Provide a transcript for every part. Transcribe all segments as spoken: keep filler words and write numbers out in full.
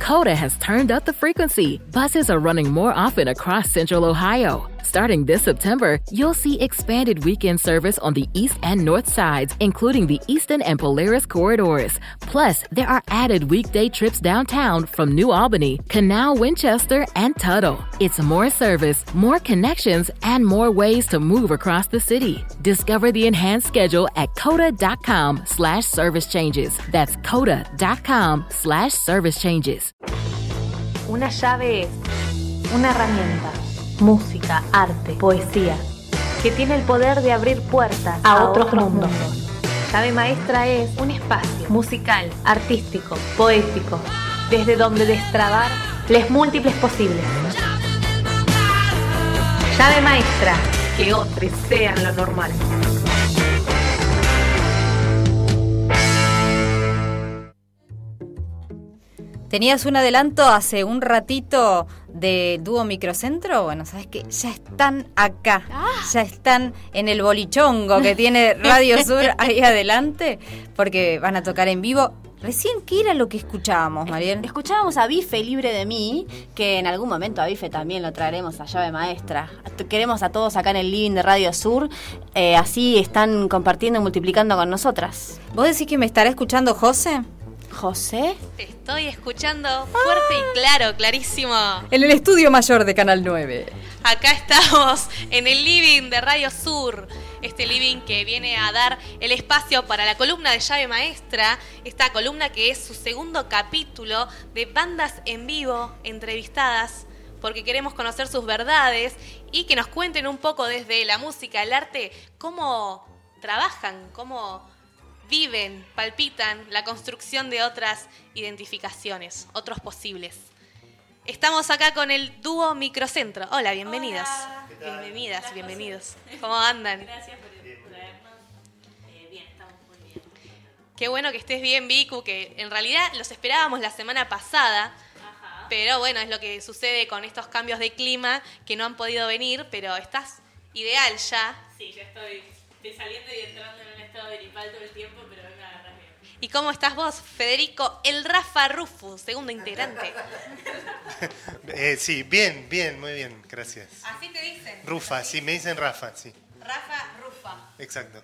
Coda has turned up the frequency. Buses are running more often across Central Ohio. Starting this September, you'll see expanded weekend service on the east and north sides, including the Easton and Polaris corridors. Plus, there are added weekday trips downtown from New Albany, Canal, Winchester, and Tuttle. It's more service, more connections, and more ways to move across the city. Discover the enhanced schedule at coda.com slash service changes. That's coda.com slash service changes. Una llave es una herramienta, música, arte, poesía, que tiene el poder de abrir puertas a, a otros, otros mundos. mundos. Llave maestra es un espacio musical, artístico, poético, desde donde destrabar les múltiples posibles. Llave maestra, que otros sean lo normal. Tenías un adelanto hace un ratito de Dúo Microcentro. Bueno, sabes que ya están acá, ah. ya están en el bolichongo que tiene Radio Sur ahí adelante, porque van a tocar en vivo. Recién, ¿qué era lo que escuchábamos, Mariel? Escuchábamos a Bife, Libre de Mí, que en algún momento a Bife también lo traeremos a Llave Maestra. Queremos a todos acá en el living de Radio Sur, eh, así están compartiendo y multiplicando con nosotras. ¿Vos decís que me estará escuchando José? ¿José? Te estoy escuchando fuerte ah. y claro, clarísimo. En el estudio mayor de Canal nueve. Acá estamos, en el living de Radio Sur. Este living que viene a dar el espacio para la columna de Llave Maestra. Esta columna que es su segundo capítulo de bandas en vivo, entrevistadas, porque queremos conocer sus verdades y que nos cuenten un poco desde la música, el arte, cómo trabajan, cómo viven, palpitan la construcción de otras identificaciones, otros posibles. Estamos acá con el Dúo Microcentro. Hola, bienvenidos. Hola. Bienvenidas, bienvenidos. ¿Cómo andan? Gracias por traernos. Eh, bien, estamos muy bien. Qué bueno que estés bien, Vicu, que en realidad los esperábamos la semana pasada. Ajá. Pero bueno, es lo que sucede con estos cambios de clima que no han podido venir, pero estás ideal ya. Sí, ya estoy, estoy saliendo y entrando en un estado de gripal todo el tiempo, pero hoy me agarras bien. ¿Y cómo estás vos, Federico el Rafa Rufus, segundo integrante? eh, sí, bien, bien, muy bien, gracias. ¿Así te dicen? Rufa, sí, me dicen Rafa, sí. Rafa Rufa. Exacto.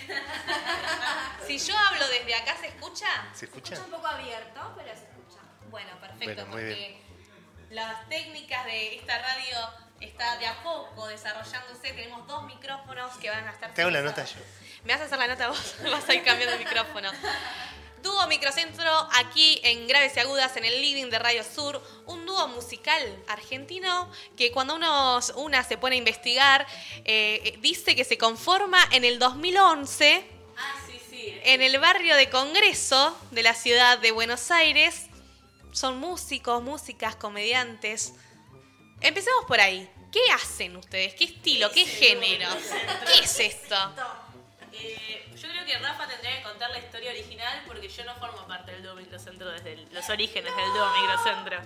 Si yo hablo desde acá, ¿se escucha? ¿Se escucha? Se escucha un poco abierto, pero se escucha. Bueno, perfecto, bueno, muy porque bien. Las técnicas de esta radio está de a poco desarrollándose. Tenemos dos micrófonos que van a estar... Te hago la nota yo. ¿Me vas a hacer la nota vos? Vas a ir cambiando de micrófono. Dúo Microcentro, aquí en Graves y Agudas, en el living de Radio Sur. Un dúo musical argentino que cuando uno, una se pone a investigar, eh, dice que se conforma en el dos mil once, ah, sí, sí. en el barrio de Congreso de la ciudad de Buenos Aires. Son músicos, músicas, comediantes. Empecemos por ahí. ¿Qué hacen ustedes? ¿Qué estilo? ¿Qué género? ¿Qué es esto? Eh, yo creo que Rafa tendría que contar la historia original porque yo no formo parte del Dúo Microcentro desde el, los orígenes del Dúo Microcentro.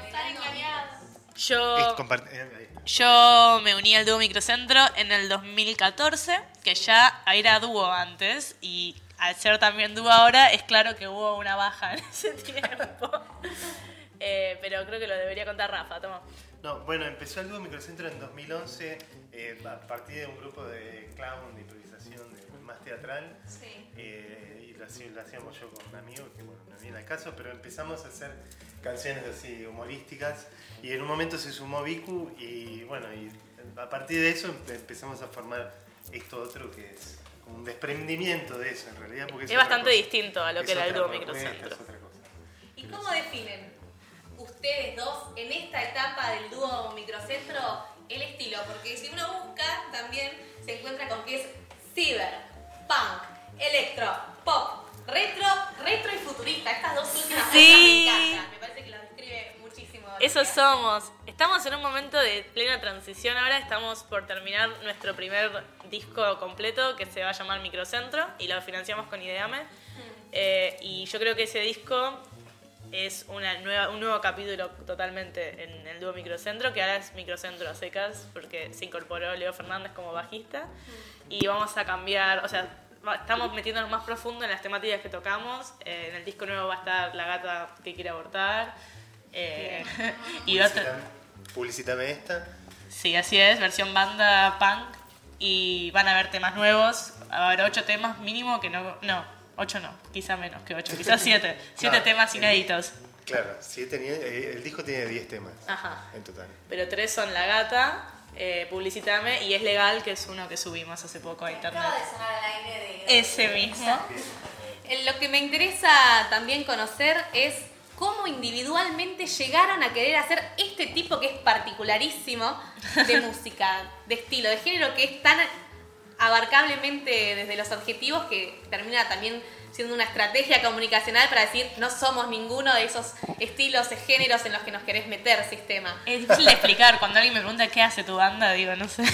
Yo, yo me uní al Dúo Microcentro en el dos mil catorce, que ya era dúo antes, y al ser también dúo ahora, es claro que hubo una baja en ese tiempo. eh, pero creo que lo debería contar Rafa, toma. No, bueno, empezó el Dúo Microcentro en dos mil once eh, a partir de un grupo de clown, de improvisación de, más teatral. Sí. Eh, y lo, lo hacíamos yo con un amigo, que bueno, no viene al caso, pero empezamos a hacer canciones así humorísticas. Y en un momento se sumó Vicu y bueno, y a partir de eso empezamos a formar esto otro que es como un desprendimiento de eso en realidad. Porque es es bastante distinto a lo que era el Dúo Microcentro. ¿Y cómo definen ustedes dos en esta etapa del Dúo Microcentro el estilo? Porque si uno busca también se encuentra con que es ciber, punk, electro, pop, retro, retro y futurista. Estas dos últimas cosas sí. me encantan. Me parece que las describe muchísimo. Eso somos. Estamos en un momento de plena transición ahora. Estamos por terminar nuestro primer disco completo que se va a llamar Microcentro y lo financiamos con Ideame. Mm. Eh, y yo creo que ese disco es una nueva, un nuevo capítulo totalmente en el Dúo Microcentro, que ahora es Microcentro a secas, porque se incorporó Leo Fernández como bajista. Y vamos a cambiar, o sea, estamos metiéndonos más profundo en las temáticas que tocamos. Eh, en el disco nuevo va a estar La gata que quiere abortar. Eh, y otra... Publicítame esta. Sí, así es, versión banda punk. Y van a haber temas nuevos. Va a haber ocho temas mínimo que no... No, ocho no, quizá menos que ocho, quizás siete. Siete No, temas el- inéditos. Claro, siete, el, el disco tiene diez temas Ajá. en total. Pero tres son La Gata, eh, Publicítame y Es Legal, que es uno que subimos hace poco a internet. Ese mismo. Eh, Lo que me interesa también conocer es cómo individualmente llegaron a querer hacer este tipo que es particularísimo de música, de estilo, de género, que es tan abarcablemente desde los objetivos que termina también siendo una estrategia comunicacional para decir no somos ninguno de esos estilos, géneros en los que nos querés meter, sistema. Es difícil de explicar. Cuando alguien me pregunta qué hace tu banda, digo, no sé.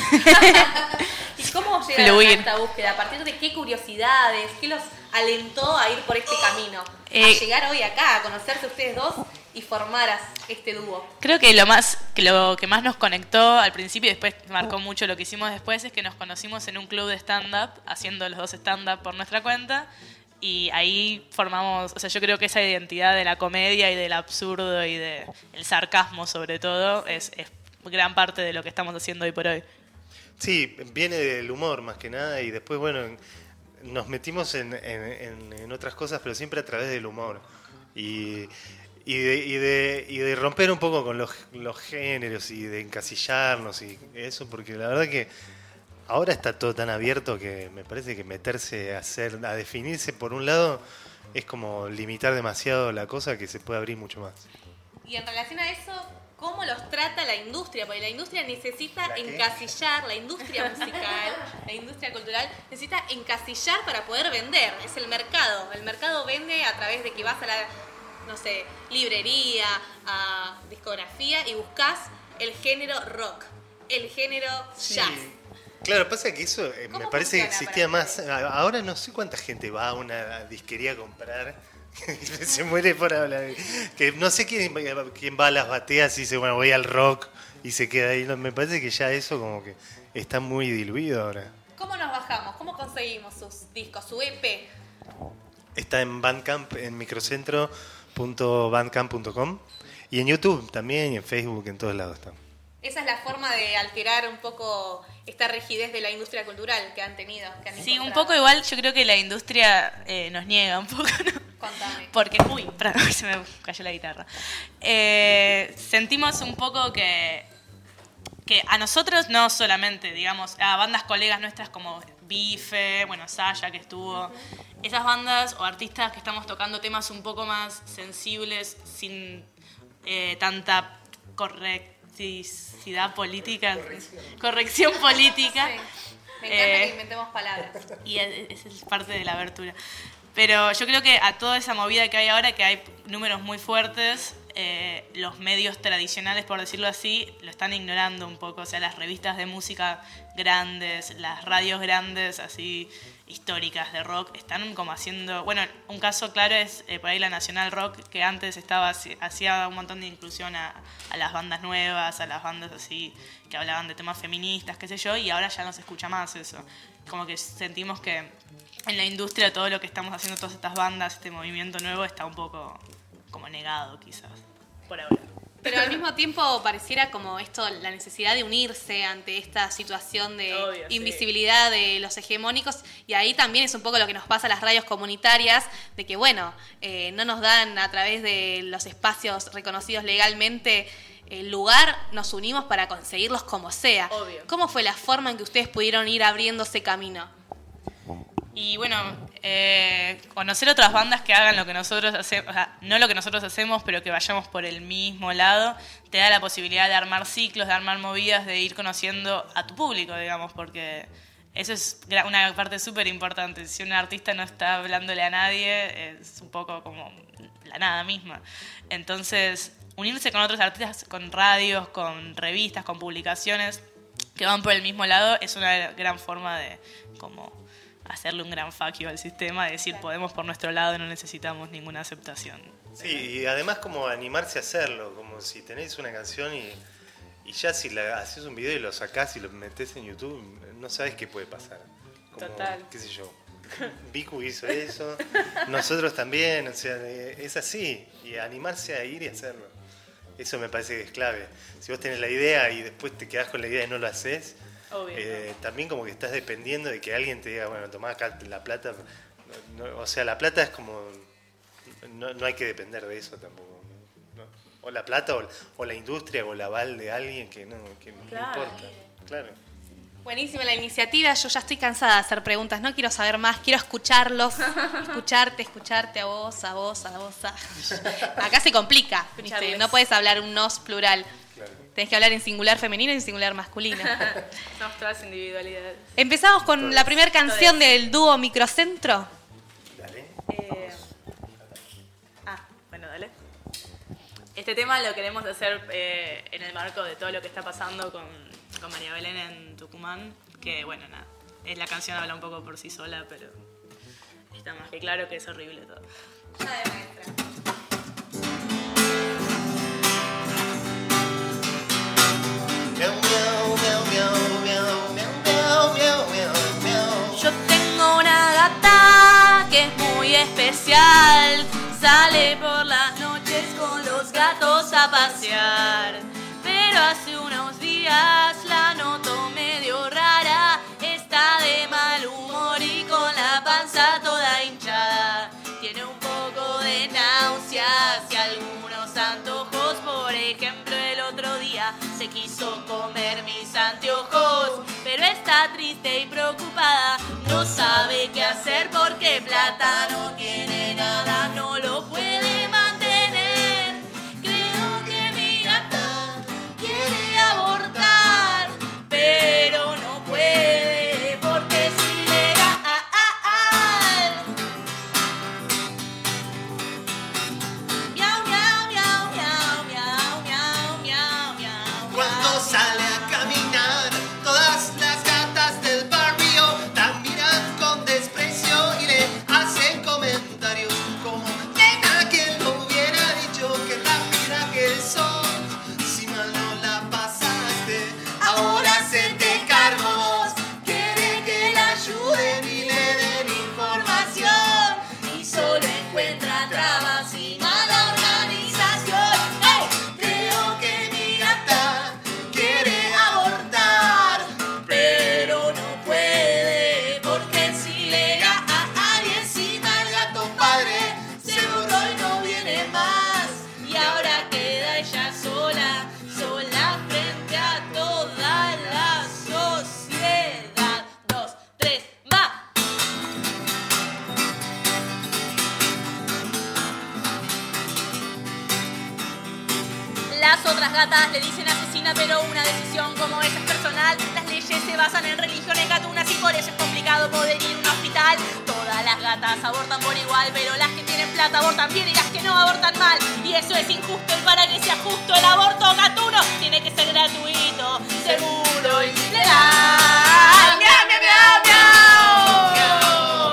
¿Y cómo llegaron Fluir. a esta búsqueda? ¿A partir de qué curiosidades? ¿Qué los alentó a ir por este camino? Eh, a llegar hoy acá, a conocerse ustedes dos y formar as- este dúo. Creo que lo más que lo que más nos conectó al principio y después marcó mucho lo que hicimos después es que nos conocimos en un club de stand-up, haciendo los dos stand-up por nuestra cuenta. Y ahí formamos, o sea, yo creo que esa identidad de la comedia y del absurdo y del sarcasmo sobre todo es, es gran parte de lo que estamos haciendo hoy por hoy. Sí, viene del humor más que nada y después, bueno, en- nos metimos en, en- en- en otras cosas, pero siempre a través del humor. Y, y, de, y, de, y de romper un poco con los, los géneros y de encasillarnos y eso, porque la verdad que ahora está todo tan abierto que me parece que meterse a hacer, a definirse por un lado es como limitar demasiado la cosa, que se puede abrir mucho más. Y en relación a eso, ¿cómo los trata la industria? Porque la industria necesita ¿La qué? encasillar, la industria musical, la industria cultural, necesita encasillar para poder vender. Es el mercado. El mercado vende a través de que vas a la, no sé, librería, a discografía y buscas el género rock, el género jazz. Claro, pasa que eso eh, me ¿Cómo parece que funciona existía para más. a- Ahora no sé cuánta gente va a una disquería a comprar. Se muere por hablar. Que no sé quién, quién va a las bateas y dice, bueno, voy al rock y se queda ahí. No, me parece que ya eso como que está muy diluido ahora. ¿Cómo nos bajamos? ¿Cómo conseguimos sus discos, su E P? Está en Bandcamp, en microcentro punto bandcamp punto com y en YouTube también, y en Facebook, en todos lados está. Esa es la forma de alterar un poco esta rigidez de la industria cultural que han tenido. Que han Sí, un encontrado. poco igual yo creo que la industria eh, nos niega un poco, ¿no? Contame. Porque, uy, perdón, se me cayó la guitarra. Eh, sentimos un poco que, que a nosotros, no solamente, digamos, a bandas colegas nuestras como Bife, bueno, Saya que estuvo, esas bandas o artistas que estamos tocando temas un poco más sensibles, sin eh, tanta correcticidad política, corrección, política. Sí. Me encanta Eh, que inventemos palabras. Y es- esa es parte de la abertura. Pero yo creo que a toda esa movida que hay ahora, que hay números muy fuertes, eh, los medios tradicionales, por decirlo así, lo están ignorando un poco. O sea, las revistas de música grandes, las radios grandes, así históricas de rock, están como haciendo... Bueno, un caso claro es eh, por ahí la Nacional Rock, que antes estaba haci- hacía un montón de inclusión a, a las bandas nuevas, a las bandas así que hablaban de temas feministas, qué sé yo, y ahora ya no se escucha más eso. Como que sentimos que en la industria todo lo que estamos haciendo, todas estas bandas, este movimiento nuevo, está un poco como negado quizás, por ahora. Pero al mismo tiempo pareciera como esto, la necesidad de unirse ante esta situación de Obvio, sí. invisibilidad de los hegemónicos, y ahí también es un poco lo que nos pasa a las radios comunitarias, de que bueno, eh, no nos dan a través de los espacios reconocidos legalmente el lugar, nos unimos para conseguirlos como sea. Obvio. ¿Cómo fue la forma en que ustedes pudieron ir abriendo ese camino? Y bueno, eh, conocer otras bandas que hagan lo que nosotros hacemos, o sea, no lo que nosotros hacemos, pero que vayamos por el mismo lado, te da la posibilidad de armar ciclos, de armar movidas, de ir conociendo a tu público, digamos, porque eso es gra- una parte súper importante. Si un artista no está hablándole a nadie, es un poco como la nada misma. Entonces, unirse con otros artistas, con radios, con revistas, con publicaciones que van por el mismo lado, es una gran forma de como hacerle un gran fuck you al sistema, de decir podemos por nuestro lado y no necesitamos ninguna aceptación. Sí, y además como animarse a hacerlo, como si tenés una canción y, y ya si la haces un video y lo sacás y lo metés en YouTube, no sabes qué puede pasar. Como, Total. qué sé yo, Vicu hizo eso, nosotros también, o sea, eh, es así, y animarse a ir y hacerlo. Eso me parece que es clave. Si vos tenés la idea y después te quedás con la idea y no lo haces, eh, también como que estás dependiendo de que alguien te diga, bueno, tomá acá la plata. No, no, o sea, la plata es como... No, no hay que depender de eso tampoco. ¿no? O la plata o, o la industria o el aval de alguien que no, que claro. no importa. Claro. Buenísima la iniciativa, yo ya estoy cansada de hacer preguntas, no quiero saber más, quiero escucharlos, escucharte, escucharte a vos, a vos, a vos. A... Acá se complica, ¿viste? No puedes hablar un nos plural, claro. Tenés que hablar en singular femenino y en singular masculino. Somos todas individualidades. Empezamos con todas. La primera canción todas. Del dúo Microcentro. Dale. Eh... Ah, bueno, dale. Este tema lo queremos hacer eh, en el marco de todo lo que está pasando con... con María Belén en Tucumán, que bueno, nada, es la canción habla un poco por sí sola, pero está más que claro que es horrible todo. Llave maestra. Yo tengo una gata que es muy especial, sale por las noches con los gatos a pasear. Pero hace unos días la noto medio rara, está de mal humor y con la panza toda hinchada. Tiene un poco de náuseas y algunos antojos, por ejemplo el otro día se quiso comer mis anteojos. Pero está triste y preocupada, no sabe qué hacer porque plata no tiene nada, no lo puede mantener. Creo que mi gata quiere abortar, pero no puede porque es ilegal. Miau, miau, miau, miau, miau, miau, miau, miau. Cuando sale a caminar, todas las gatas del barrio la miran con desprecio y le hacen comentarios como nena, quien lo hubiera dicho, que rápida que sos. Ahora hacerte cargos, quiere que la ayuden y le den información y solo encuentra trabas y mala organización. ¡Hey! Creo que mi gata quiere abortar, pero no puede porque es ilegal. Y encima el gato padre se borró y no viene más y ahora queda ella sola, sola frente a toda la sociedad. Dos, tres, va. Las otras gatas le dicen asesina, pero una decisión como esa es personal. Las leyes se basan en religiones gatunas y por eso es complicado poder ir a un hospital. Todas las gatas abortan por igual, pero las que tienen plata abortan bien y las que no abortan mal. Y eso es injusto y para que sea justo el aborto gatuno tiene que ser gratuito, seguro y legal. ¡Miau, miau, miau, miau!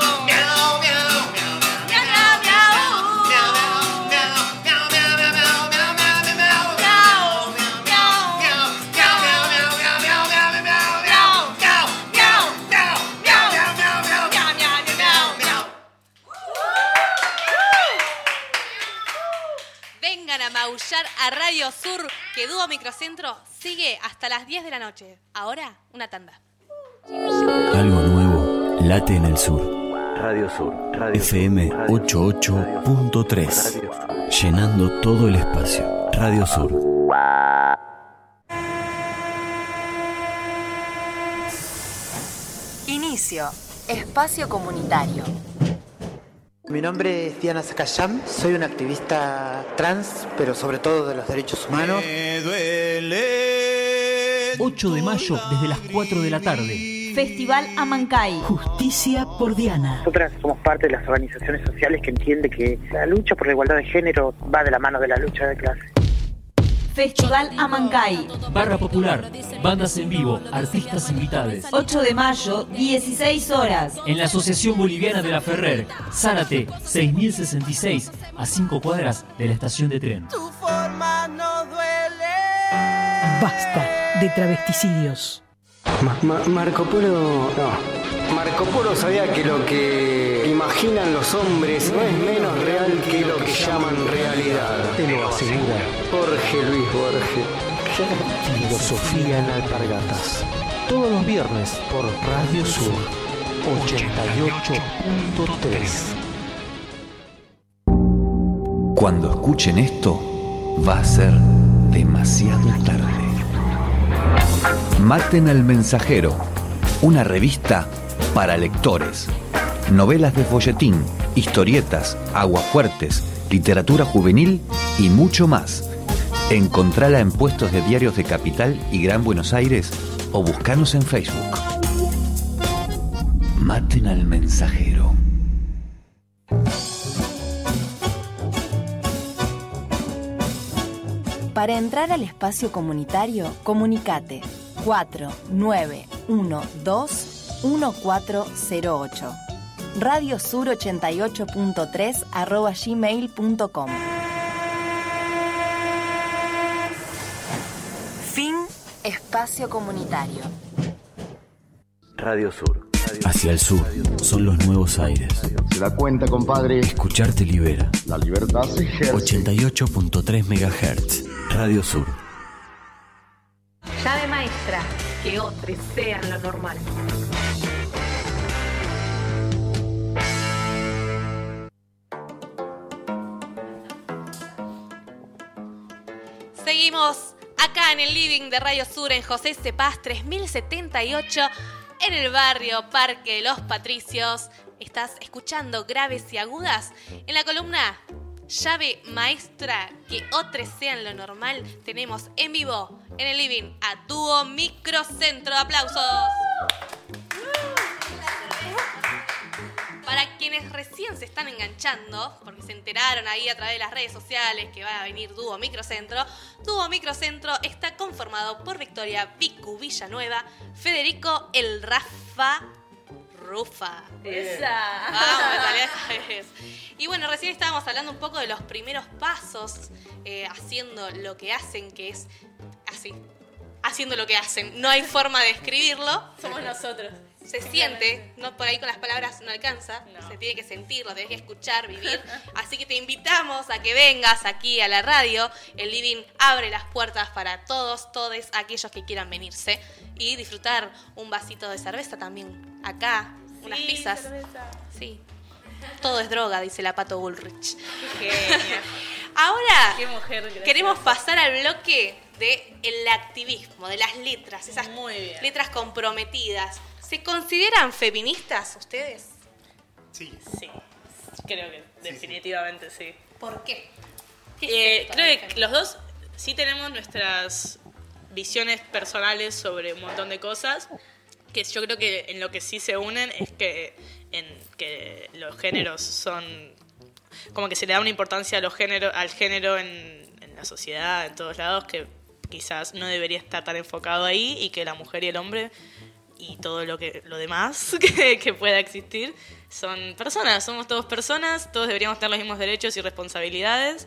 A maullar a Radio Sur, que Dúo Microcentro sigue hasta las diez de la noche. Ahora, una tanda. Algo nuevo late en el sur. Radio Sur, Radio F M ochenta y ocho punto tres, llenando todo el espacio. Radio Sur. Inicio. Espacio comunitario. Mi nombre es Diana Zacayán, soy una activista trans, pero sobre todo de los derechos humanos. Me duele ocho de mayo, desde las cuatro de la tarde. Festival Amancay. Justicia por Diana. Nosotras somos parte de las organizaciones sociales que entiende que la lucha por la igualdad de género va de la mano de la lucha de clase. Festival Amancay. Barra popular, bandas en vivo, artistas invitados. ocho de mayo, dieciséis horas. En la Asociación Boliviana de la Ferrer, Zárate, seis mil sesenta y seis, a cinco cuadras de la estación de tren. Tu forma no duele. Basta de travesticidios. Ma- Ma- Marco Polo, no. Marco Polo sabía que lo que imaginan los hombres no es menos real que lo que llaman realidad. Te lo asegura Jorge Luis Borges. Filosofía en Alpargatas. Todos los viernes por Radio Sur ochenta y ocho punto tres. Cuando escuchen esto, va a ser demasiado tarde. Maten al mensajero, una revista para lectores. Novelas de folletín, historietas, aguafuertes, literatura juvenil y mucho más. Encontrala en puestos de diarios de Capital y Gran Buenos Aires o buscanos en Facebook. Maten al mensajero. Para entrar al espacio comunitario, comunicate cuatro nueve uno dos uno cuatro cero ocho. Radio Sur ochenta y ocho punto tres arroba gmail punto com. Fin espacio comunitario. Radio Sur. Hacia el sur son los nuevos aires. Se da cuenta, compadre. Escucharte libera. La libertad se ejerce. ochenta y ocho punto tres megahertz. Radio Sur. Llave maestra. Que otros sean lo normal. Seguimos acá en el living de Radio Sur en José Cepaz tres mil setenta y ocho en el barrio Parque de los Patricios. Estás escuchando Graves y Agudas en la columna Llave Maestra, que otros sean lo normal. Tenemos en vivo en el living a Dúo Microcentro. ¡Aplausos! Para quienes recién se están enganchando, porque se enteraron ahí a través de las redes sociales que va a venir Dúo Microcentro, Dúo Microcentro está conformado por Victoria Vicu Villanueva, Federico El Rafa Rufa. Esa. Vamos, me salió esta vez. Y bueno, recién estábamos hablando un poco de los primeros pasos, eh, haciendo lo que hacen, que es así, haciendo lo que hacen. No hay forma de describirlo. Somos nosotros. Se siente, no por ahí con las palabras no alcanza, no. Se tiene que sentir, lo tenés que escuchar, vivir. Así que te invitamos a que vengas aquí a la radio. El living abre las puertas para todos, todos aquellos que quieran venirse y disfrutar un vasito de cerveza también. Acá, unas sí, pizzas. Cerveza. Sí. Todo es droga, dice la Pato Bullrich. Qué genia. Ahora Qué mujer queremos pasar al bloque del activismo, de las letras, esas Muy bien. letras comprometidas. ¿Se consideran feministas ustedes? Sí. Sí, creo que definitivamente sí. sí. ¿Por qué? ¿Qué Eh, es esto, creo que los dos sí tenemos nuestras visiones personales sobre un montón de cosas, que yo creo que en lo que sí se unen es que, en, que los géneros son... como que se le da una importancia a los géneros, al género en, en la sociedad, en todos lados, que quizás no debería estar tan enfocado ahí, y que la mujer y el hombre y todo lo que lo demás que, que pueda existir son personas, somos todos personas, todos deberíamos tener los mismos derechos y responsabilidades,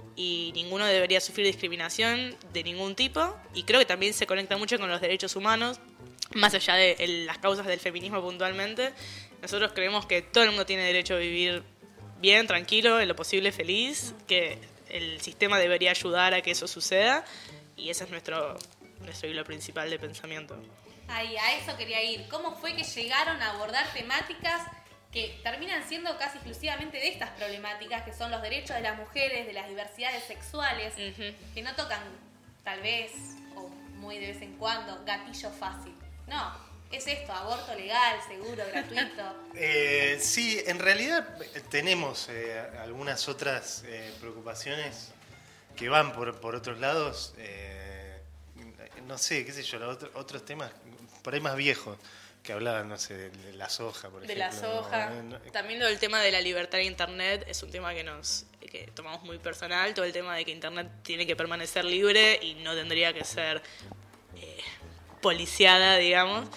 y ninguno debería sufrir discriminación de ningún tipo. Y creo que también se conecta mucho con los derechos humanos, más allá de el, las causas del feminismo puntualmente. Nosotros creemos que todo el mundo tiene derecho a vivir bien, tranquilo, en lo posible feliz, que el sistema debería ayudar a que eso suceda, y ese es nuestro, nuestro hilo principal de pensamiento. Ahí, a eso quería ir. ¿Cómo fue que llegaron a abordar temáticas que terminan siendo casi exclusivamente de estas problemáticas, que son los derechos de las mujeres, de las diversidades sexuales, uh-huh. que no tocan, tal vez, o muy de vez en cuando, gatillo fácil? No, es esto, aborto legal, seguro, gratuito. Eh, sí, en realidad tenemos eh, algunas otras eh, preocupaciones que van por, por otros lados. Eh, no sé, qué sé yo, otro, otros temas por ahí más viejos que hablaban, no sé, de, de la soja, por de ejemplo. De la soja. No, no, También lo del tema de la libertad de Internet es un tema que nos que tomamos muy personal. Todo el tema de que Internet tiene que permanecer libre y no tendría que ser eh, policiada, digamos.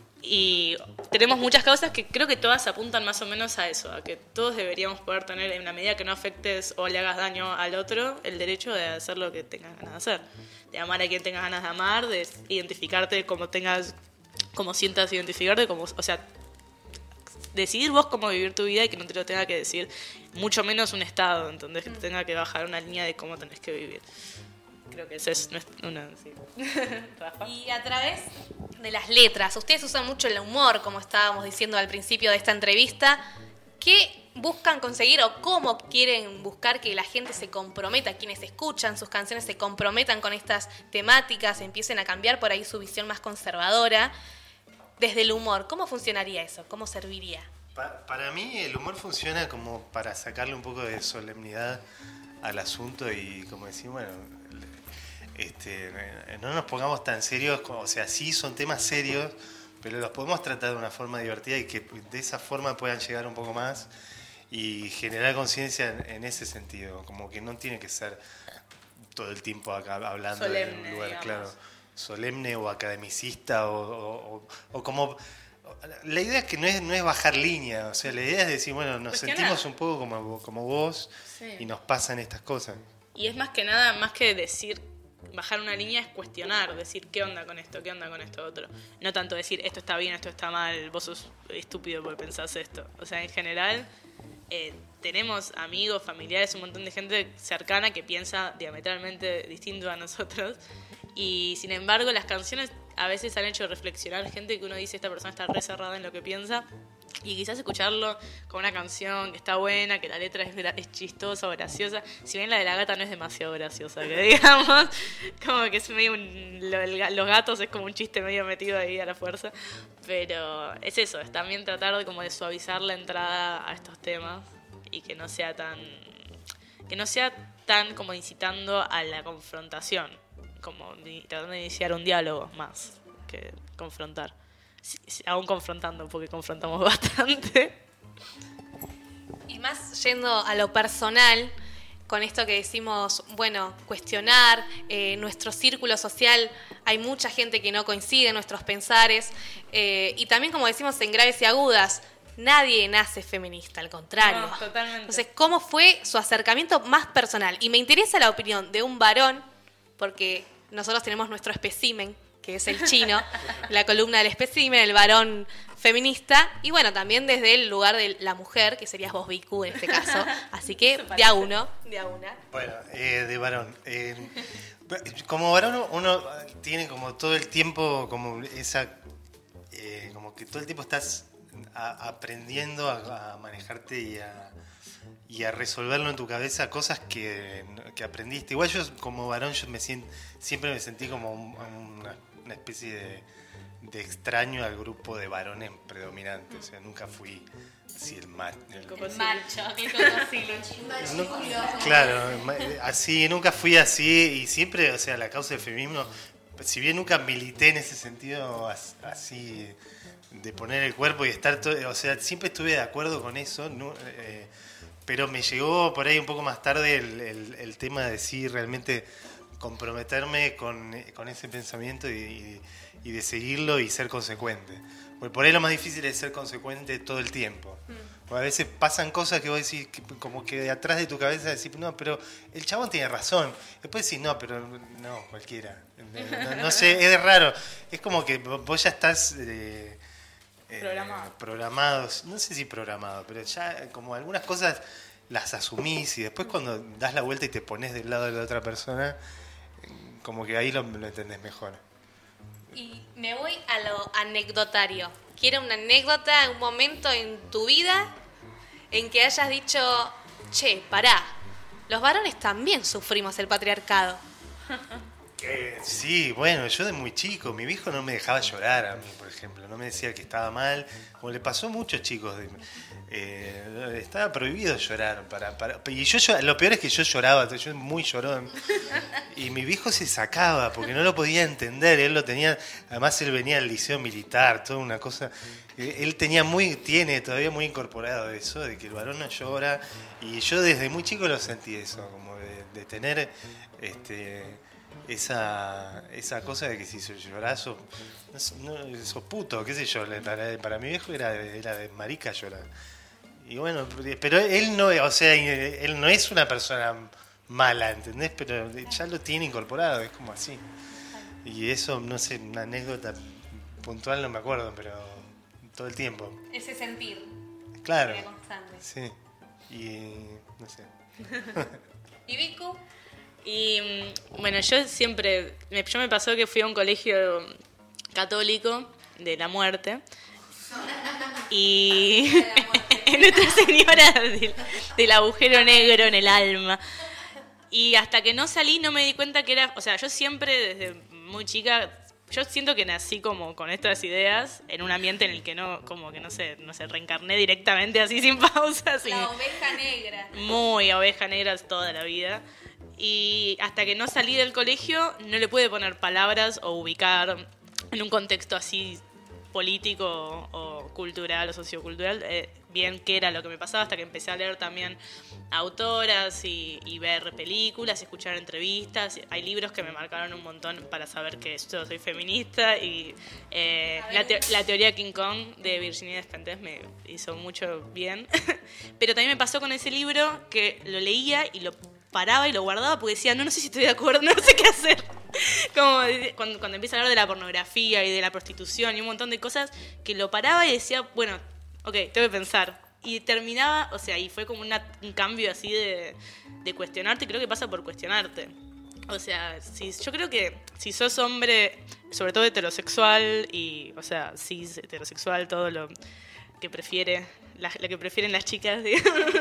Y tenemos muchas causas que creo que todas apuntan más o menos a eso, a que todos deberíamos poder tener, en una medida que no afectes o le hagas daño al otro, el derecho de hacer lo que tengas ganas de hacer, de amar a quien tengas ganas de amar, de identificarte como tengas, como sientas identificarte, como, o sea, decidir vos cómo vivir tu vida y que no te lo tenga que decir, mucho menos un Estado, ¿entendés? Que te tenga que bajar una línea de cómo tenés que vivir. Creo que esa es una... Sí. Y a través de las letras, ustedes usan mucho el humor, como estábamos diciendo al principio de esta entrevista. ¿Qué buscan conseguir o cómo quieren buscar que la gente se comprometa, quienes escuchan sus canciones se comprometan con estas temáticas, empiecen a cambiar por ahí su visión más conservadora desde el humor? ¿Cómo funcionaría eso? ¿Cómo serviría? Pa- para mí el humor funciona como para sacarle un poco de solemnidad al asunto y como decir, bueno, este, no nos pongamos tan serios, o sea, sí son temas serios, pero los podemos tratar de una forma divertida y que de esa forma puedan llegar un poco más y generar conciencia en, en ese sentido, como que no tiene que ser todo el tiempo acá hablando solemne, en un lugar, digamos. claro, solemne o academicista o, o, o, o como... La idea es que no es, no es bajar línea, o sea, la idea es decir, bueno, nos Cuestionar. sentimos un poco como, como vos Sí. y nos pasan estas cosas. Y es más que nada, más que decir, bajar una línea, es cuestionar, decir qué onda con esto, qué onda con esto otro. No tanto decir esto está bien, esto está mal, vos sos estúpido porque pensás esto. O sea, en general, eh, tenemos amigos, familiares, un montón de gente cercana que piensa diametralmente distinto a nosotros. Y sin embargo, las canciones a veces han hecho reflexionar gente que uno dice, esta persona está re cerrada en lo que piensa. Y quizás escucharlo con una canción que está buena, que la letra es, gra- es chistosa o graciosa. Si bien la de la gata no es demasiado graciosa, que digamos, como que es medio un, lo- el ga- los gatos es como un chiste medio metido ahí a la fuerza. Pero es eso, es también tratar de como de suavizar la entrada a estos temas y que no sea tan, que no sea tan como incitando a la confrontación, como di- tratando de iniciar un diálogo más que confrontar. Sí, sí, aún confrontando, porque confrontamos bastante. Y más yendo a lo personal, con esto que decimos, bueno, cuestionar eh, nuestro círculo social, hay mucha gente que no coincide en nuestros pensares, eh, y también como decimos en Graves y Agudas, nadie nace feminista, al contrario. No, totalmente. Entonces, ¿cómo fue su acercamiento más personal? Y me interesa la opinión de un varón, porque nosotros tenemos nuestro espécimen, que es el chino, la columna del espécimen, el varón feminista, y bueno, también desde el lugar de la mujer, que serías vos, Vicu, en este caso. Así que, de a uno, de a una. Bueno, eh, de varón. Eh, como varón uno tiene como todo el tiempo como esa... Eh, como que todo el tiempo estás a- aprendiendo a, a manejarte y a, y a resolverlo en tu cabeza, cosas que, que aprendiste. Igual yo como varón yo me siento, siempre me sentí como un- una, una especie de, de extraño al grupo de varones predominantes. O sea, nunca fui así el, ma- el, El macho, el cocosilo. No, claro, ma- así, nunca fui así y siempre, o sea, la causa del feminismo, si bien nunca milité en ese sentido as- así de poner el cuerpo y estar todo, o sea, siempre estuve de acuerdo con eso, no, eh, pero me llegó por ahí un poco más tarde el, el, el tema de sí realmente comprometerme con, con ese pensamiento y, y, y de seguirlo y ser consecuente. Porque por ahí lo más difícil es ser consecuente todo el tiempo. Porque a veces pasan cosas que vos decís, que, como que de atrás de tu cabeza decís, no, pero el chabón tiene razón. Después decís, no, pero no, cualquiera. No, no sé, es raro. Es como que vos ya estás eh, eh, Programado. programado. No sé si programado, pero ya como algunas cosas las asumís y después cuando das la vuelta y te pones del lado de la otra persona, como que ahí lo, lo entendés mejor. Y me voy a lo anecdotario. Quiero una anécdota, un momento en tu vida en que hayas dicho, che, pará, los varones también sufrimos el patriarcado. Eh, sí, bueno, yo de muy chico, mi viejo no me dejaba llorar a mí, por ejemplo, no me decía que estaba mal, como le pasó a muchos chicos, de- eh, estaba prohibido llorar, para, para, y yo, yo lo peor es que yo lloraba, yo era muy llorón, y mi viejo se sacaba porque no lo podía entender, él lo tenía, además él venía del liceo militar, toda una cosa, eh, él tenía muy, tiene todavía muy incorporado eso, de que el varón no llora, y yo desde muy chico lo sentí eso, como de, de tener, este... Esa, esa cosa de que si llorás sos, no, sos puto, qué sé yo, para, para mi viejo era, era de marica llorar. Y bueno, pero él no, o sea, él no es una persona mala, ¿entendés? Pero ya lo tiene incorporado, es como así. Y eso, no sé, una anécdota puntual no me acuerdo, pero todo el tiempo. Ese sentir. Claro. Sería constante. Sí. Y no sé. ¿Y Vicu? Y mm, bueno, yo siempre, me, yo me pasó que fui a un colegio católico de la muerte y Nuestra Señora del, del agujero negro en el alma. Y hasta que no salí no me di cuenta que era, o sea, yo siempre desde muy chica, yo siento que nací como con estas ideas en un ambiente en el que no, como que no sé, no sé, reencarné directamente así sin pausa. Sin, La oveja negra. muy oveja negra toda la vida. Y hasta que no salí del colegio no le pude poner palabras o ubicar en un contexto así político o cultural o sociocultural eh, bien qué era lo que me pasaba, hasta que empecé a leer también autoras y, y ver películas y escuchar entrevistas. Hay libros que me marcaron un montón para saber que yo soy feminista y eh, la, te- la teoría King Kong de Virginia Despentes me hizo mucho bien. Pero también me pasó con ese libro que lo leía y lo paraba y lo guardaba porque decía, no, no sé si estoy de acuerdo, no sé qué hacer. Como cuando, cuando empieza a hablar de la pornografía y de la prostitución y un montón de cosas, que lo paraba y decía, bueno, ok, tengo que pensar. Y terminaba, o sea, y fue como una, un cambio así de, de cuestionarte, creo que pasa por cuestionarte. O sea, si, yo creo que si sos hombre, sobre todo heterosexual, y, o sea, cis, heterosexual, todo lo que prefiere, la, lo que prefieren las chicas, digamos,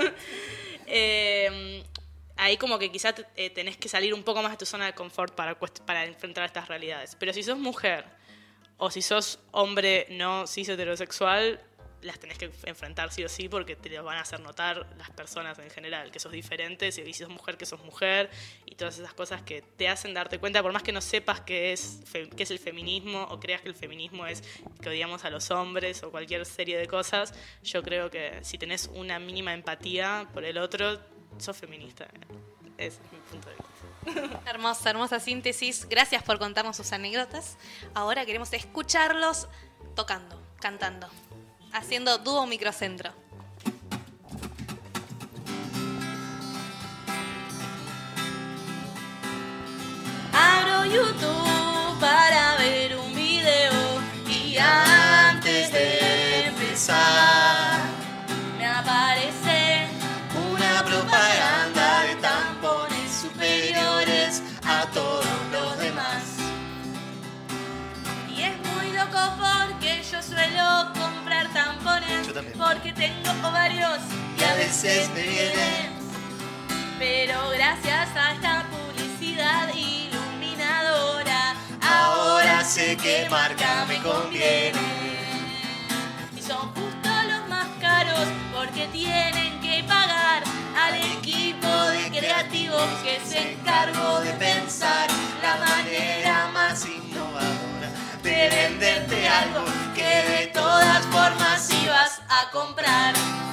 eh, ahí como que quizás eh, tenés que salir un poco más de tu zona de confort para, cuest- para enfrentar estas realidades. Pero si sos mujer o si sos hombre no cis heterosexual, las tenés que enfrentar sí o sí porque te lo van a hacer notar las personas en general, que sos diferente, y si sos mujer, que sos mujer, y todas esas cosas que te hacen darte cuenta, por más que no sepas qué es, fe- qué es el feminismo o creas que el feminismo es que odiamos a los hombres o cualquier serie de cosas, yo creo que si tenés una mínima empatía por el otro, sos feminista. Ese es mi punto de vista. Hermosa, hermosa síntesis. Gracias por contarnos sus anécdotas. Ahora queremos escucharlos tocando, cantando, haciendo dúo microcentro. Abro YouTube para ver un video y antes de empezar me aparece una propaganda de tampones superiores a todos los demás. Y es muy loco porque yo suelo comprar tampones porque tengo ovarios Y a veces me vienen. pero gracias a esta publicidad iluminadora Ahora sé qué marca me conviene. y son justo los más caros porque tienen que pagar al equipo de creativos que se encargó de pensar la manera más innovadora de venderte algo que de todas formas ibas a comprar.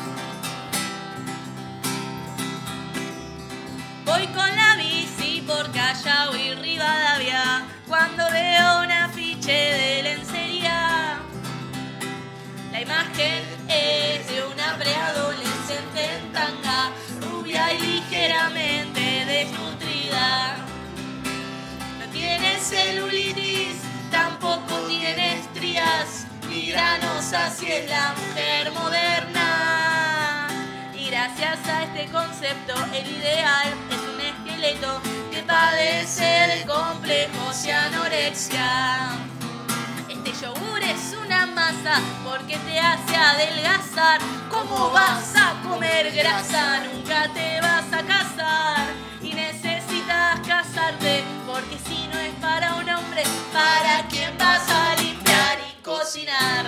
Voy con la bici por Callao y Rivadavia cuando veo un afiche de lencería. La imagen es de una preadolescente en tanga, rubia y ligeramente desnutrida. No tiene celulitis, tampoco tiene estrías, ni granos, así es la mujer moderna. Y gracias a este concepto, el ideal es un esqueleto que padece de complejos y anorexia. Este yogur es una masa porque te hace adelgazar. ¿Cómo vas a comer grasa? Nunca te vas a casar. Y necesitas casarte porque si no es para un hombre, ¿para quién vas a limpiar y cocinar?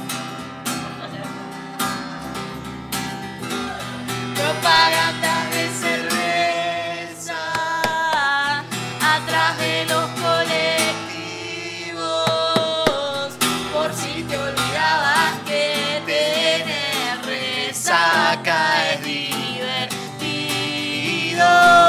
Propaganda de cerveza atrás de los colectivos, por si te olvidabas que tener resaca es divertido.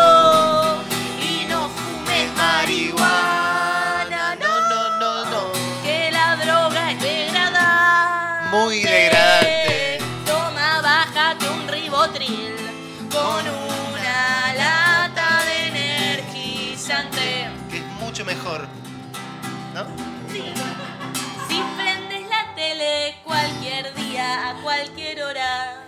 Y no fumes marihuana, no, no, no, no, que la droga es degradante. Muy degradante. Toma, bájate un ribotril con una lata de energizante. Que es mucho mejor, ¿no? Si prendes la tele cualquier día, a cualquier hora,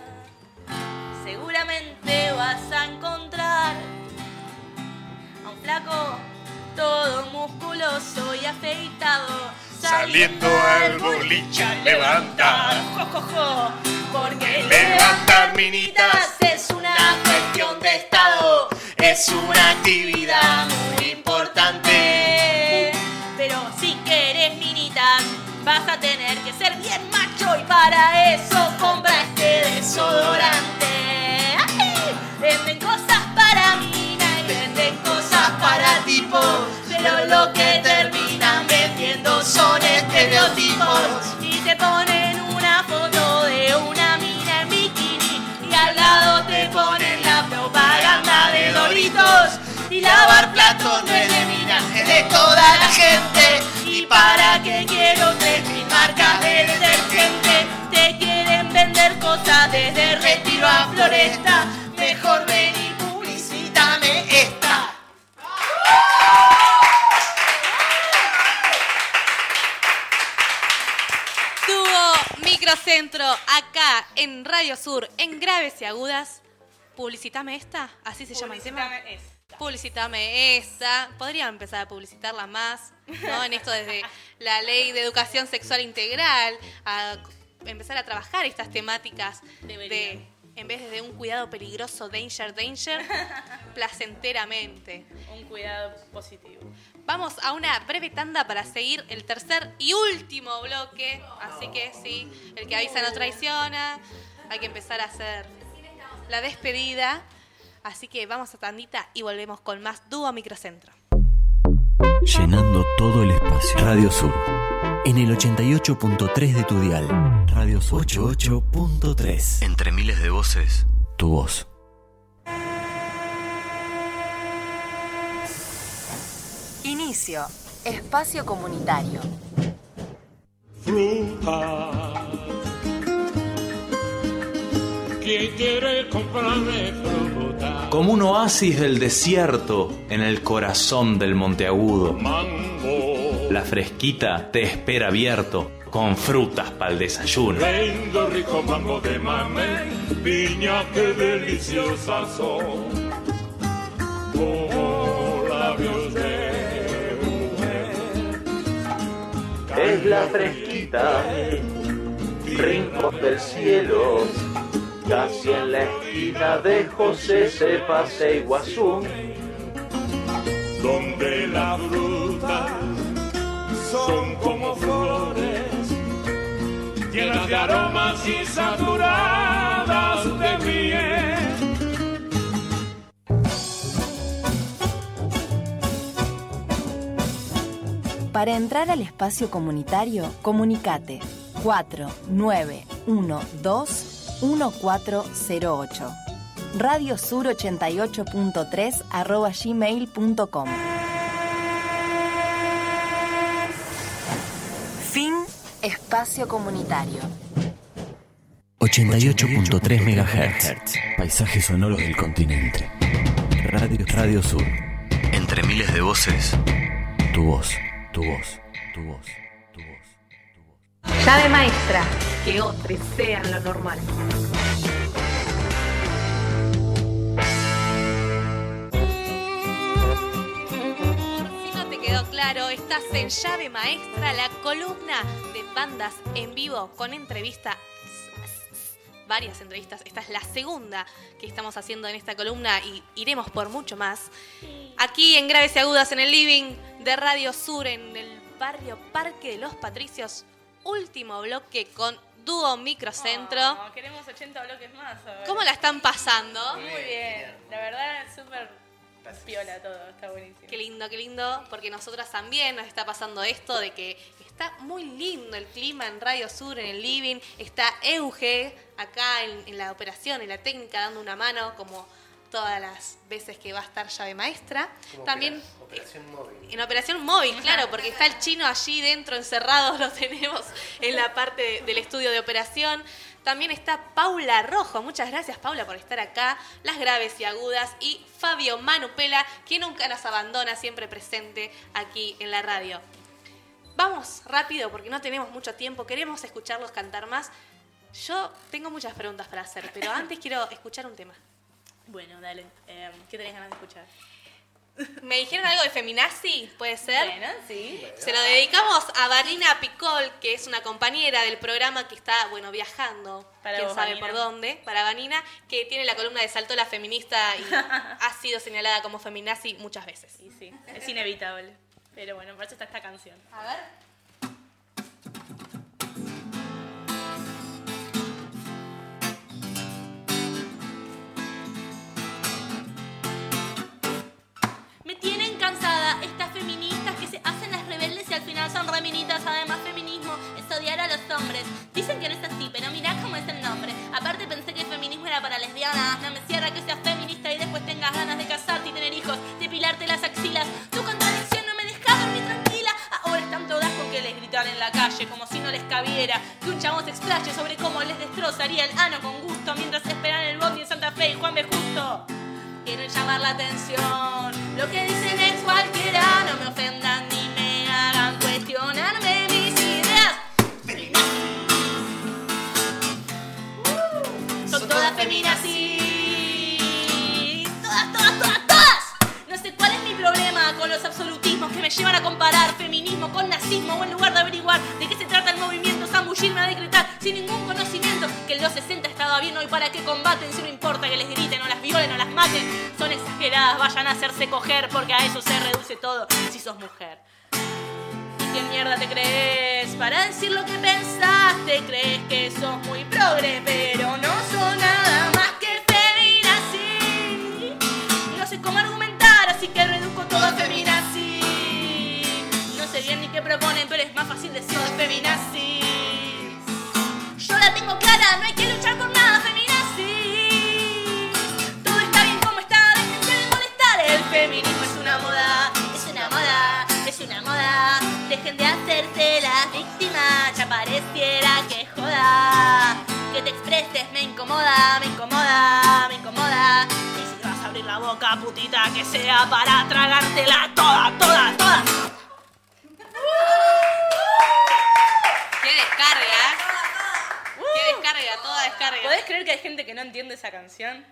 seguramente vas a encontrar a un flaco todo musculoso y afeitado, saliendo al boliche a levantar. Jo, jo, jo, porque levantar minitas es una cuestión de estado, es una actividad muy importante. Pero si querés minitas, vas a tener que ser bien macho, y para eso compra este desodorante. ¡Ay! Venden cosas para mina y venden cosas para tipos, pero lo que terminan vendiendo son estereotipos. Y te ponen una foto de una mina en bikini y al lado te ponen la propaganda de Doritos. Y lavar platos no es de mina, es de toda la gente. ¿Y para qué quiero tres mil marcas de detergente? Te quieren vender cosas desde Retiro a Floresta. Mejor ven y publicítame esta. Dúo Microcentro, acá en Radio Sur, en Graves y Agudas. Publicitame esta, así se llama el tema. Publicítame esta. Publicitame esta. Podrían empezar a publicitarla más, ¿no? En esto desde la Ley de Educación Sexual Integral, a empezar a trabajar estas temáticas de, en vez de un cuidado peligroso, danger, danger, placenteramente. Un cuidado positivo. Vamos a una breve tanda para seguir el tercer y último bloque. Así que sí, el que avisa no traiciona. Hay que empezar a hacer la despedida. Así que vamos a tandita y volvemos con más Dúo Microcentro. Llenando todo el espacio. Radio Sur. En el ochenta y ocho punto tres de tu dial. Radio Sur ochenta y ocho punto tres. Entre miles de voces, tu voz. Inicio. Espacio comunitario. Fruta. ¿Quién quiere comprarme fruta? Como un oasis del desierto en el corazón del Monteagudo. Mango. La fresquita te espera abierto con frutas para el desayuno. Vendo rico mango de mamey, piña que deliciosas son. Con labios de mujer. Es la fresquita, rincón del cielo. Casi en la esquina de José se pasa Iguazú, donde las frutas son como flores, llenas de aromas y saturadas de miel. Para entrar al espacio comunitario, comunicate cuatro nueve uno dos uno cuatro cero ocho. Radio Sur ochenta y ocho punto tres arroba gmail punto com. Fin espacio comunitario. ochenta y ocho punto tres megahertz. Paisajes sonoros del continente. Radio, Radio Sur. Entre miles de voces, tu voz, tu voz, tu voz. Llave maestra, que otros sean lo normal. Si no te quedó claro, estás en Llave Maestra, la columna de bandas en vivo con entrevista, varias entrevistas. Esta es la segunda que estamos haciendo en esta columna y iremos por mucho más. Aquí en Graves y Agudas, en el living de Radio Sur, en el barrio Parque de los Patricios. Último bloque con Dúo Microcentro. Oh, queremos ochenta bloques más. A ver. ¿Cómo la están pasando? Muy bien. La verdad es súper piola todo. Está buenísimo. Qué lindo, qué lindo. Porque nosotras también nos está pasando esto de que está muy lindo el clima en Radio Sur, en el living. Está Euge acá en, en la operación, en la técnica, dando una mano como todas las veces que va a estar Llave Maestra. Como También operación móvil. En operación móvil, claro, porque está el chino allí dentro encerrado, lo tenemos en la parte de, del estudio de operación. También está Paula Rojo, muchas gracias Paula por estar acá, las graves y agudas, y Fabio Manupela, que nunca nos abandona, siempre presente aquí en la radio. Vamos rápido porque no tenemos mucho tiempo, queremos escucharlos cantar más. Yo tengo muchas preguntas para hacer, pero antes quiero escuchar un tema. Bueno, dale. Eh, ¿Qué tenés ganas de escuchar? Me dijeron algo de feminazi, ¿puede ser? Bueno, sí. Se lo dedicamos a Vanina Picol, que es una compañera del programa que está, bueno, viajando, Para quién vos, sabe Vanina. por dónde, para Vanina, que tiene la columna de Saltó la Feminista y ha sido señalada como feminazi muchas veces. Y sí, es inevitable. Pero bueno, por eso está esta canción. A ver. Me tienen cansada estas feministas que se hacen las rebeldes y al final son reminitas. Además, feminismo es odiar a los hombres. Dicen que no es así, pero mirá cómo es el nombre. Aparte pensé que el feminismo era para lesbianas. No me cierra que seas feminista y después tengas ganas de casarte y tener hijos, depilarte las axilas. Tu contradicción no me deja dormir tranquila. Ahora están todas con que les gritan en la calle, como si no les cabiera que un chabón se explaye sobre cómo les destrozaría el ano con gusto mientras esperan el bondi en Santa Fe y Juan B. Justo. Quieren llamar la atención. Lo que dicen es cualquiera. No me ofendan ni me hagan cuestionarme mis ideas. Uh, son todas feminazis. Todas, todas, todas, todas. No sé cuál es mi problema con los absolutismos que me llevan a comparar feminismo con nazismo. O en lugar de averiguar de qué se trata el movimiento, zambullirme a decretar sin ningún conocimiento que en los sesenta estaba bien. Hoy para qué combaten si no importa que les griten o las violen o las maten. Son exageradas, vayan a hacerse coger porque a eso se reduce todo si sos mujer. ¿Y qué mierda te crees? Para decir lo que pensaste crees que sos muy progre, pero no sos nada más que feminazi. No sé cómo argumentar, así que reduzco todo a feminazi. No sé bien ni qué proponen, pero es más fácil decir feminazi. Yo la tengo clara, no hay que luchar por nada, feminazi. Todo está bien como está, déjense de molestar. El feminismo es una moda, es una moda, es una moda. Dejen de hacerse las víctimas, ya pareciera que joda. Que te expreses me incomoda, me incomoda, me incomoda. Y si vas a abrir la boca, putita, que sea para tragártela toda, toda, toda. ¡Qué descarga! ¡Qué descarga! Toda descarga. ¿Podés creer que hay gente que no entiende esa canción?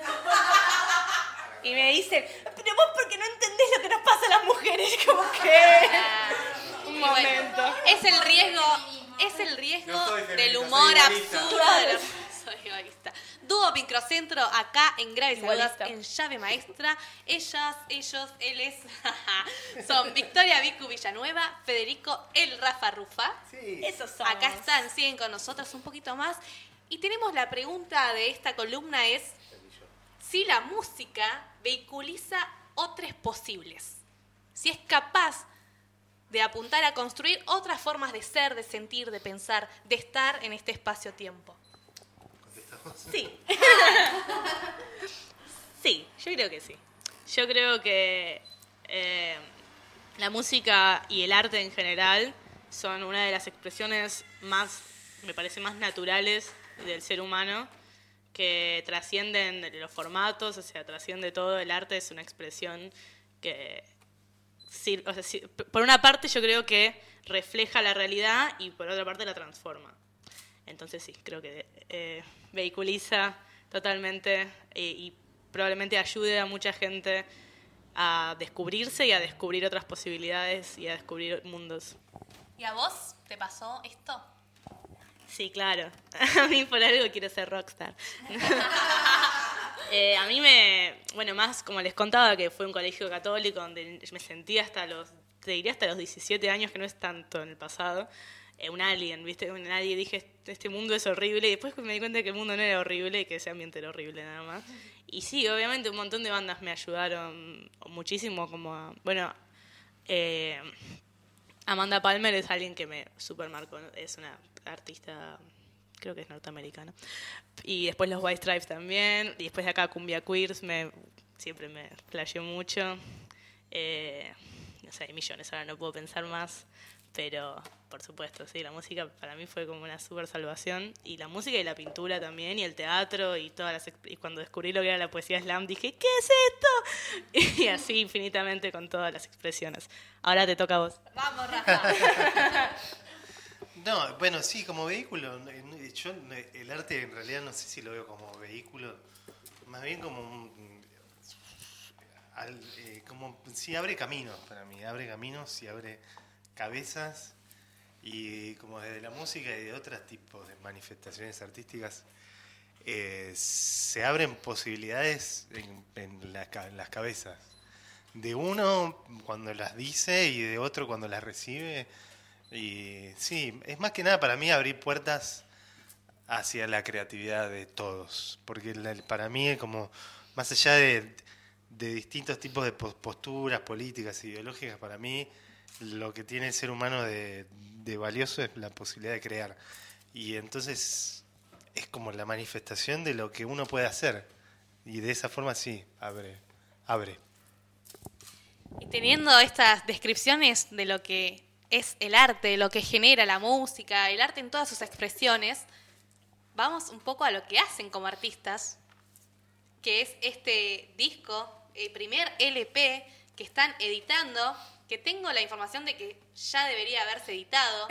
Y me dice, pero vos porque no entendés lo que nos pasa a las mujeres, como que... Un Y bueno, momento. es el riesgo, es el riesgo No soy feminista, del soy humor igualista. absurdo de los... Soy igualista. Dúo Microcentro acá en Graves y Agudas Igualista. en Llave Maestra. Ellas, ellos, éles son Victoria Vicu Villanueva, Federico El Rafa Rufa. Sí. Esos son. Acá están, siguen con nosotros un poquito más. Y tenemos la pregunta de esta columna es si la música vehiculiza otros posibles. Si es capaz de apuntar a construir otras formas de ser, de sentir, de pensar, de estar en este espacio-tiempo. Sí. Sí, yo creo que sí. Yo creo que eh, la música y el arte en general son una de las expresiones más, me parece, más naturales del ser humano, que trascienden los formatos, o sea, trasciende todo. El arte es una expresión que, sí, o sea, sí, por una parte yo creo que refleja la realidad y por otra parte la transforma. Entonces sí, creo que eh, vehiculiza totalmente eh, y probablemente ayude a mucha gente a descubrirse y a descubrir otras posibilidades y a descubrir mundos. ¿Y a vos te pasó esto? Sí, claro. A mí por algo quiero ser rockstar. eh, a mí me... Bueno, más como les contaba que fue un colegio católico donde me sentí hasta los... Te diría hasta los diecisiete años, que no es tanto en el pasado. Eh, un alien, ¿viste? Un alien. Dije, este mundo es horrible. Y después me di cuenta que el mundo no era horrible y que ese ambiente era horrible nada más. Y sí, obviamente un montón de bandas me ayudaron muchísimo. Como a, bueno, eh, Amanda Palmer es alguien que me super marcó. Es una artista, creo que es norteamericana. Y después los White Stripes también. Y después de acá Cumbia Queers me, siempre me flasheó mucho. Eh, no sé, hay millones, ahora no puedo pensar más. Pero, por supuesto, sí, la música para mí fue como una súper salvación. Y la música y la pintura también, y el teatro, y todas las y cuando descubrí lo que era la poesía slam, dije, ¿qué es esto? Y así infinitamente con todas las expresiones. Ahora te toca a vos. Vamos, Rafa. No, bueno, sí, como vehículo. Yo el arte en realidad no sé si lo veo como vehículo. más bien como un, al, eh, como sí abre caminos para mí, abre caminos y abre cabezas, y como desde la música y de otros tipos de manifestaciones artísticas eh, se abren posibilidades en, en, la, en las cabezas de uno cuando las dice y de otro cuando las recibe. Y sí, es más que nada para mí abrir puertas hacia la creatividad de todos, porque la, para mí es como, más allá de, de distintos tipos de posturas políticas, ideológicas, para mí lo que tiene el ser humano de, de valioso es la posibilidad de crear, y entonces es como la manifestación de lo que uno puede hacer, y de esa forma sí, abre, abre. Y teniendo estas descripciones de lo que es el arte, lo que genera la música, el arte en todas sus expresiones, vamos un poco a lo que hacen como artistas, que es este disco, el primer L P que están editando, que tengo la información de que ya debería haberse editado.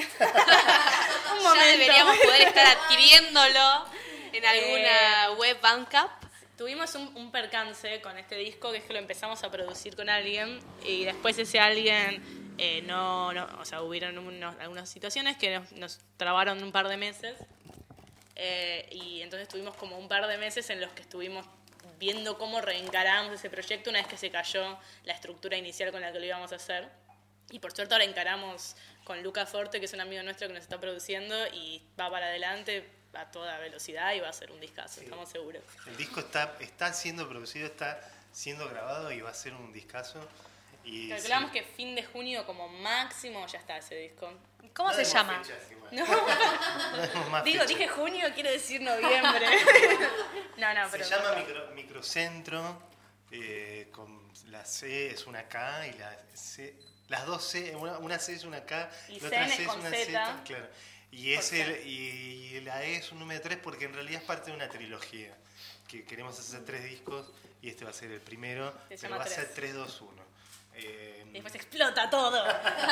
Un momento. Ya deberíamos poder estar adquiriéndolo en alguna eh, web Bandcamp. Tuvimos un, un percance con este disco, que es que lo empezamos a producir con alguien y después ese alguien... Eh, no, no, o sea, hubieron unos, algunas situaciones que nos, nos trabaron un par de meses eh, y entonces tuvimos como un par de meses en los que estuvimos viendo cómo reencaramos ese proyecto una vez que se cayó la estructura inicial con la que lo íbamos a hacer, y por suerte ahora encaramos con Luca Forte, que es un amigo nuestro que nos está produciendo, y va para adelante a toda velocidad y va a ser un discazo, sí. Estamos seguros. El disco está, está siendo producido, está siendo grabado y va a ser un discazo. Y calculamos sí. que fin de junio como máximo ya está ese disco. ¿Cómo no se llama? Fechas, no. no Digo, dije junio, quiere decir noviembre. no, no, pero se llama micro, Microcentro, eh, con la C es una K y la C, las dos C, una, una C es una K y la otra C C es con una Z. Z, claro. Y, es el, y, y la E es un número tres porque en realidad es parte de una trilogía. Que queremos hacer tres discos y este va a ser el primero, se pero va tres. a ser tres, dos, uno. Eh, y después explota todo.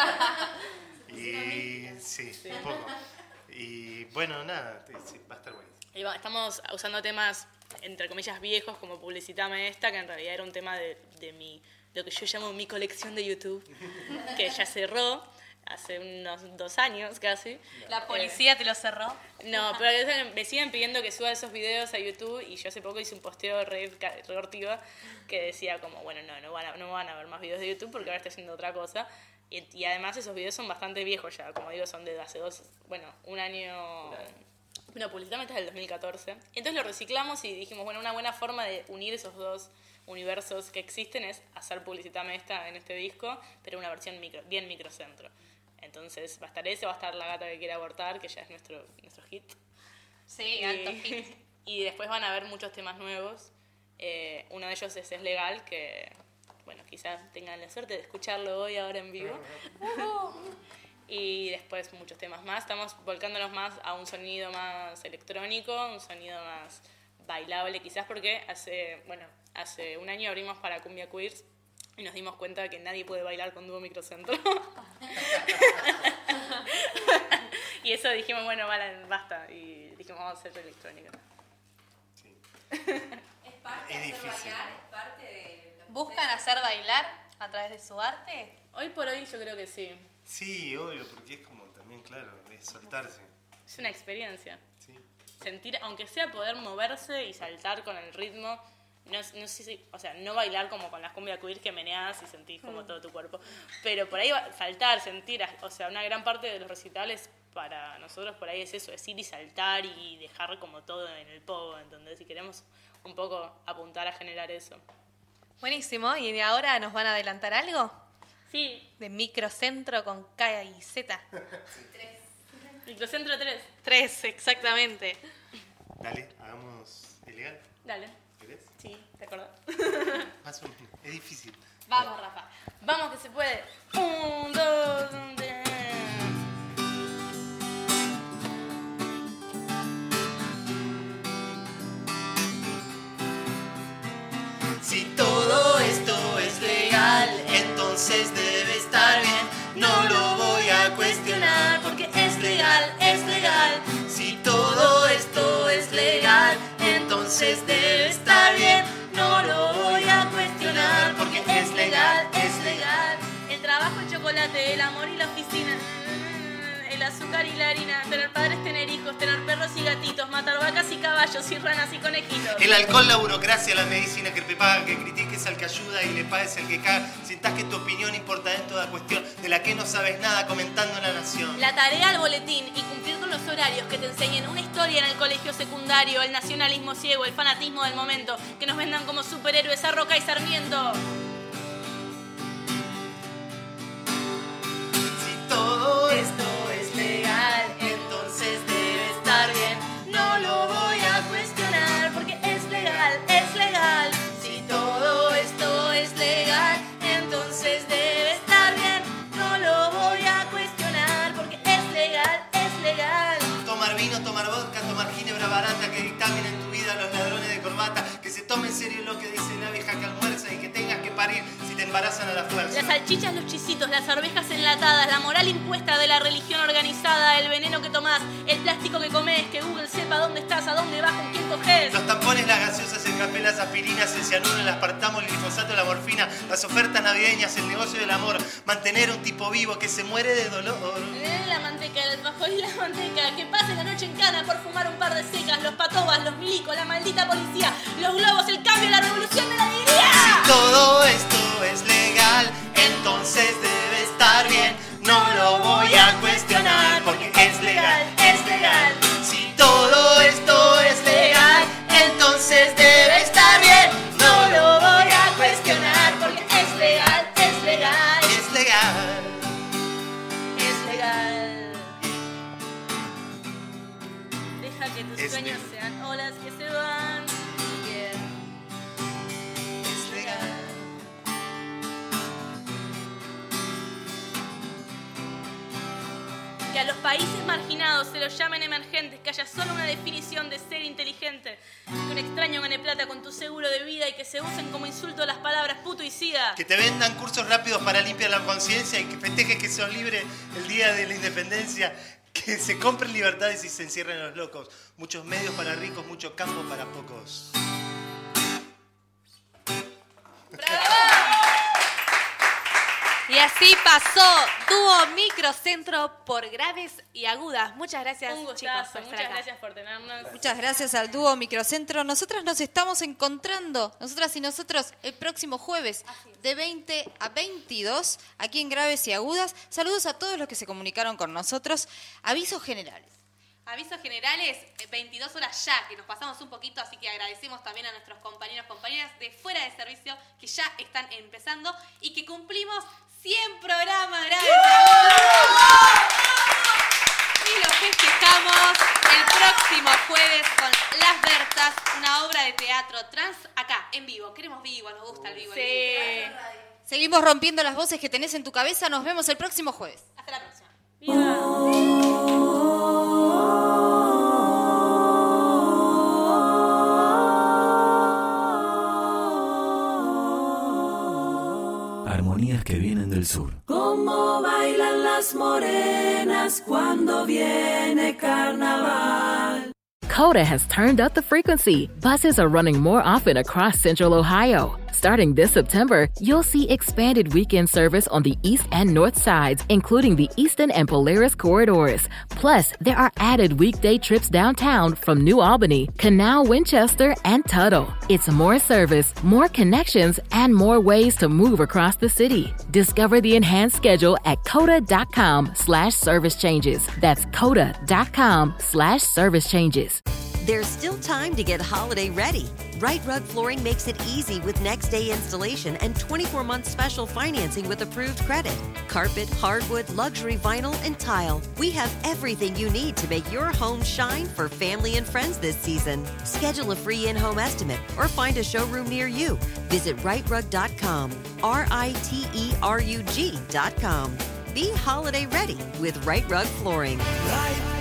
y sí, sí, un poco. Y bueno, nada, sí, va a estar bueno. Y va, estamos usando temas, entre comillas, viejos, como Publicitame Esta, que en realidad era un tema de, de mi, lo que yo llamo mi colección de YouTube, que ya cerró hace unos dos años casi. ¿La policía eh, te lo cerró? No, pero me siguen pidiendo que suba esos videos a YouTube, y yo hace poco hice un posteo re, re ortiva que decía como, bueno, no, no van, a, no van a ver más videos de YouTube porque ahora estoy haciendo otra cosa. Y, y además esos videos son bastante viejos ya, como digo, son de hace dos, bueno, un año... No, Publicitame Esta es del dos mil catorce. Entonces lo reciclamos y dijimos, bueno, una buena forma de unir esos dos universos que existen es hacer Publicitame Esta en este disco, pero una versión micro, bien microcentro. Entonces va a estar ese, va a estar La Gata que quiere abortar, que ya es nuestro, nuestro hit. Sí, y, alto hit. Y después van a haber muchos temas nuevos. Eh, uno de ellos es Es Legal, que, bueno, quizás tengan la suerte de escucharlo hoy, ahora en vivo. Y después muchos temas más. Estamos volcándonos más a un sonido más electrónico, un sonido más bailable quizás, porque hace, bueno, hace un año abrimos para Cumbia Queers y nos dimos cuenta de que nadie puede bailar con dúo microcentro. Y eso dijimos, bueno, vale, basta. Y dijimos, vamos a hacer electrónica. Sí. ¿Es parte Es de hacer difícil. bailar? ¿Es parte de lo que ¿Buscan ustedes- hacer bailar a través de su arte? Hoy por hoy yo creo que sí. Sí, obvio, porque es como también, claro, es soltarse. Es una experiencia. Sí. Sentir, aunque sea poder moverse y saltar con el ritmo. No, no sé si, o sea, no bailar como con las cumbia queer que meneas y sentís como todo tu cuerpo. Pero por ahí va- saltar, sentir, o sea, una gran parte de los recitales para nosotros por ahí es eso, es ir y saltar y dejar como todo en el pogo, entonces si queremos un poco apuntar a generar eso. Buenísimo. ¿Y ahora nos van a adelantar algo? Sí. De Microcentro con K y Z. Tres. Microcentro tres. Tres, exactamente. Dale, hagamos ilegal. Dale. ¿Querés? Sí, ¿te acordás? Más o menos. Es difícil. Vamos, Rafa. Vamos que se puede. Un, dos, un, tres. Si todo esto es legal, entonces debe estar bien. No lo voy a cuestionar porque es legal, es legal. Si todo esto es legal, entonces debe estar bien. chocolate, el amor y la oficina, el azúcar y la harina, tener padres, tener hijos, tener perros y gatitos, matar vacas y caballos y ranas y conejitos. El alcohol, la burocracia, la medicina, que te paga, que critiques al que ayuda y le pagues al que caga. Sientas que tu opinión importa en toda cuestión de la que no sabes nada comentando en La Nación. La tarea al boletín y cumplir con los horarios que te enseñen una historia en el colegio secundario, el nacionalismo ciego, el fanatismo del momento, que nos vendan como superhéroes a Roca y Sarmiento. Si todo esto es legal, entonces debe estar bien. No lo voy a cuestionar porque es legal, es legal. Si todo esto es legal, entonces debe estar bien. No lo voy a cuestionar porque es legal, es legal. Tomar vino, tomar vodka, tomar ginebra barata, que dictaminen en tu vida los ladrones de corbata, que se tome en serio lo que dice la vieja que almuerza y que tengas que parir si te embarazan a la fuerza. Las salchichas, los chisitos, las arvejas enlatadas, la moral impuesta de la religión organizada, el veneno que tomás, el plástico que comes, que Google sepa dónde estás, a dónde vas, con quién coges. Los tampones, las gaseosas, el café, las aspirinas, el cianuro, el aspartamo, el glifosato, la morfina, las ofertas navideñas, el negocio del amor, mantener un tipo vivo que se muere de dolor. La manteca, el alfajor y la manteca, que pase la noche en cana por fumar un par de secas, los patobas, los milicos, la maldita policía, los globos, el cambio, la revolución de la alegría. Si todo esto es legal, entonces debe estar bien. No lo voy a cuestionar porque es legal, es legal. Si todo esto es legal, entonces debe estar bien. No lo voy a cuestionar porque es legal, es legal. Es legal. Es legal. Deja que tus Es sueños legal. sean olas que se van. Yeah. Es legal. Que a los países marginados se los llamen emergentes, que haya solo una definición de ser inteligente, que un extraño gane plata con tu seguro de vida y que se usen como insulto las palabras puto y sida. Que te vendan cursos rápidos para limpiar la conciencia y que festejes que sos libre el día de la independencia. Que se compren libertades y se encierren los locos. Muchos medios para ricos, mucho campo para pocos. Y así pasó Dúo Microcentro por graves y agudas. Muchas gracias, Un chicos, gustazo, por estar muchas acá. gracias por tenernos. Muchas gracias al dúo Microcentro. Nosotras nos estamos encontrando, nosotras y nosotros, el próximo jueves de veinte a veintidós, aquí en Graves y Agudas. Saludos a todos los que se comunicaron con nosotros. Avisos generales. Avisos generales, eh, veintidós horas ya, que nos pasamos un poquito, así que agradecemos también a nuestros compañeros y compañeras de fuera de servicio que ya están empezando y que cumplimos cien programas. ¡Gracias! Y lo festejamos el próximo jueves con Las Bertas, una obra de teatro trans acá, en vivo. Queremos vivo, nos gusta el vivo. Sí. El vivo. Seguimos rompiendo las voces que tenés en tu cabeza. Nos vemos el próximo jueves. Hasta la próxima. Armonías que vienen del sur. Cómo bailan las morenas cuando viene carnaval. Coda has turned up the frequency. Buses are running more often across Central Ohio. Starting this September, you'll see expanded weekend service on the east and north sides, including the Easton and Polaris corridors. Plus, there are added weekday trips downtown from New Albany, Canal, Winchester, and Tuttle. It's more service, more connections, and more ways to move across the city. Discover the enhanced schedule at coda.com slash service changes. That's coda.com slash service changes. There's still time to get holiday ready. Right Rug Flooring makes it easy with next day installation and twenty-four month special financing with approved credit. Carpet, hardwood, luxury vinyl, and tile. We have everything you need to make your home shine for family and friends this season. Schedule a free in-home estimate or find a showroom near you. Visit right rug dot com, R I T E R U G dot com. Be holiday ready with Right Rug Flooring. Right